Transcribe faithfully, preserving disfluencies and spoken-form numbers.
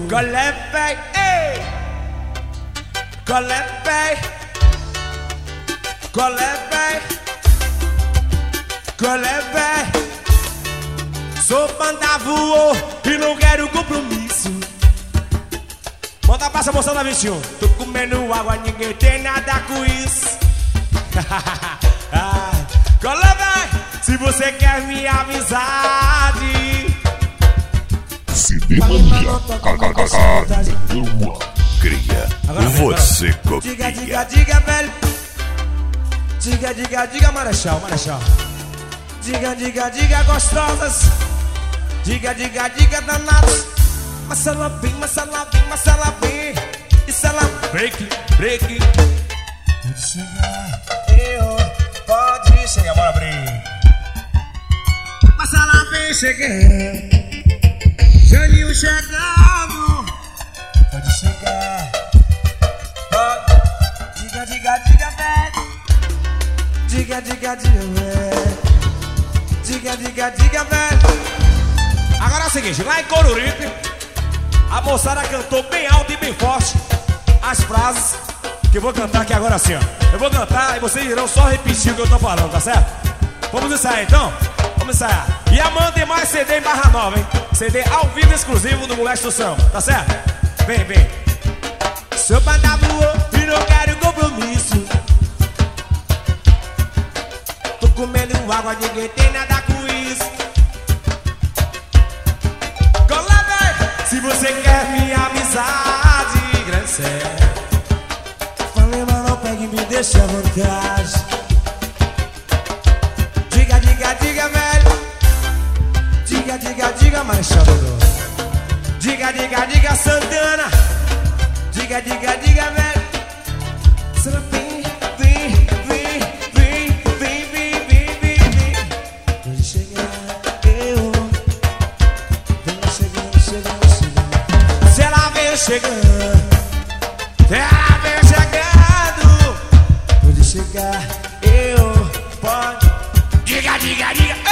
Colé, véi, ei! Colé, véi! Colé, véi! Colé, véi! Sou banda voou e não quero compromisso. Bota pra essa moção da vinte e um. Tô comendo água, ninguém tem nada com isso. Colé, véi! Se você quer minha amizade, se demanja, kkk, cria, você copia. Diga, diga, diga, velho. Diga, diga, diga, marechal, marechal. Diga, diga, diga, gostosas. Diga, diga, diga, danados. Mas ela vem, mas ela vem, mas ela vem. Isso ela break, break. Pode chegar, eu, pode chegar, bora abrir. Mas ela vem chegando. Janinho chegando. Pode chegar. Pode. Diga, diga, diga, velho. Diga, diga, diga, velho. Diga, diga, diga, velho. Agora é o seguinte, lá em Coruripe, a moçada cantou bem alto e bem forte as frases que eu vou cantar aqui agora assim, ó. Eu vou cantar e vocês irão só repetir o que eu tô falando, tá certo? Vamos ensaiar então? Vamos ensaiar. E amanhã tem mais C D em Barra Nova, hein? C D ao vivo exclusivo do Moleque do Samba, tá certo? Vem, vem. Seu banda voou e não quero compromisso. Tô comendo água, ninguém tem nada com isso. Cola, véi! Se você quer minha amizade, grande sério. Falei, mas não pegue e me deixa à vontade. Diga, diga, diga, velho. Diga, diga, diga, Marechal Dodô. Diga, diga, diga, Santana. Diga, diga, diga, velho. Será bem, vem, vem, vem, vem, vem, vem, vem, vem. Pode chegar, eu. Vem chegando, chegando, chegando. Se ela vem chegando, se ela vem chegando. Pode chegar, eu. Pode. Diga, diga, diga.